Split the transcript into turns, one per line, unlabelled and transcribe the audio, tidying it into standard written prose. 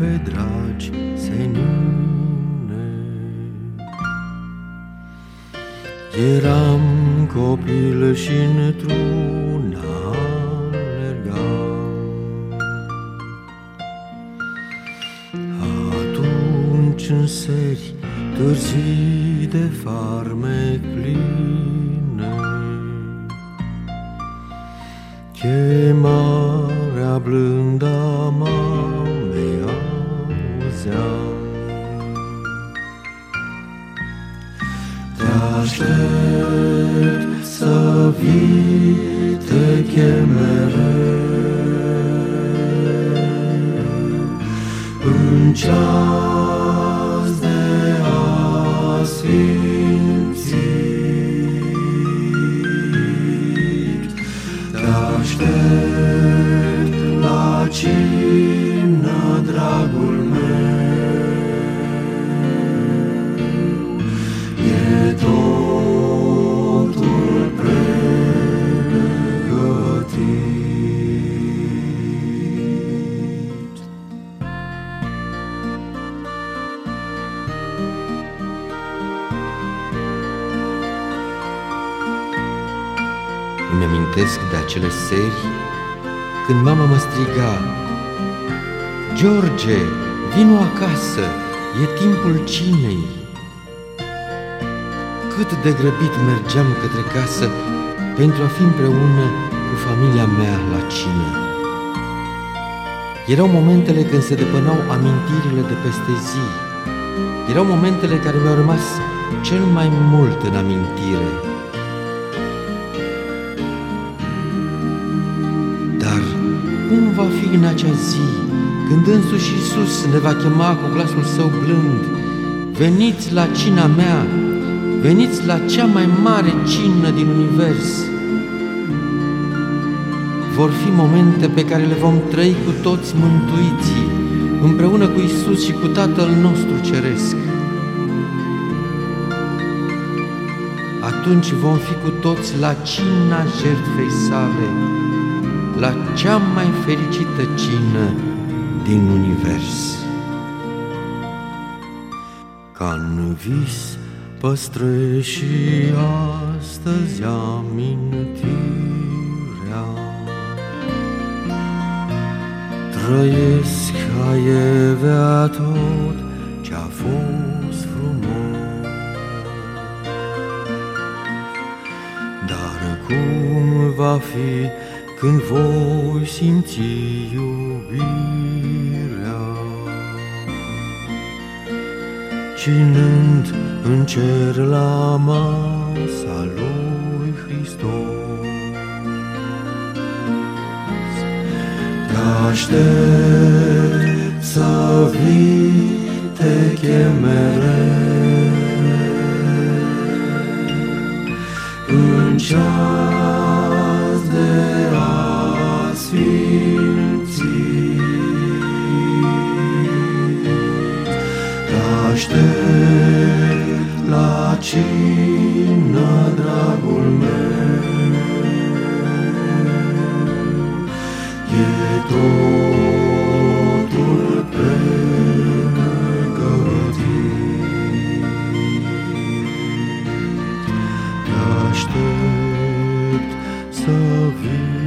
pe dragi senine. Eram copil și într-una alergam. Atunci în seri târzii de farmec pline, chemarea blândă a mamei auzeam. Te aștept să vii, te chem mereu în ceas de asfințit. Te aștept la cină, dragul meu, e totul pregătit.
Îmi amintesc de acele seri când mama mă striga: George, vino acasă, e timpul cinei. Cât de grăbit mergeam către casă pentru a fi împreună cu familia mea la cină. Erau momentele când se depănau amintirile de peste zi. Erau momentele care mi-au rămas cel mai mult în amintire. Dar cum va fi în acea zi când însuși Iisus ne va chema cu glasul său blând: veniți la cina mea, veniți la cea mai mare cină din univers? Vor fi momente pe care le vom trăi cu toți mântuiții, împreună cu Iisus și cu Tatăl nostru Ceresc. Atunci vom fi cu toți la cina jertfei sale, la cea mai fericită cină din univers.
Ca-n vis păstrez și astăzi amintirea, trăiesc aievea tot ce-a fost frumos. Dar cum va fi când voi simți iubirea, cinând în cer la masa lui Hristos? Te aștept să vii, te chem mereu în ceas de asfințit. Te aștept la cină, dragul meu, e totul pregătit. Te aștept să vii.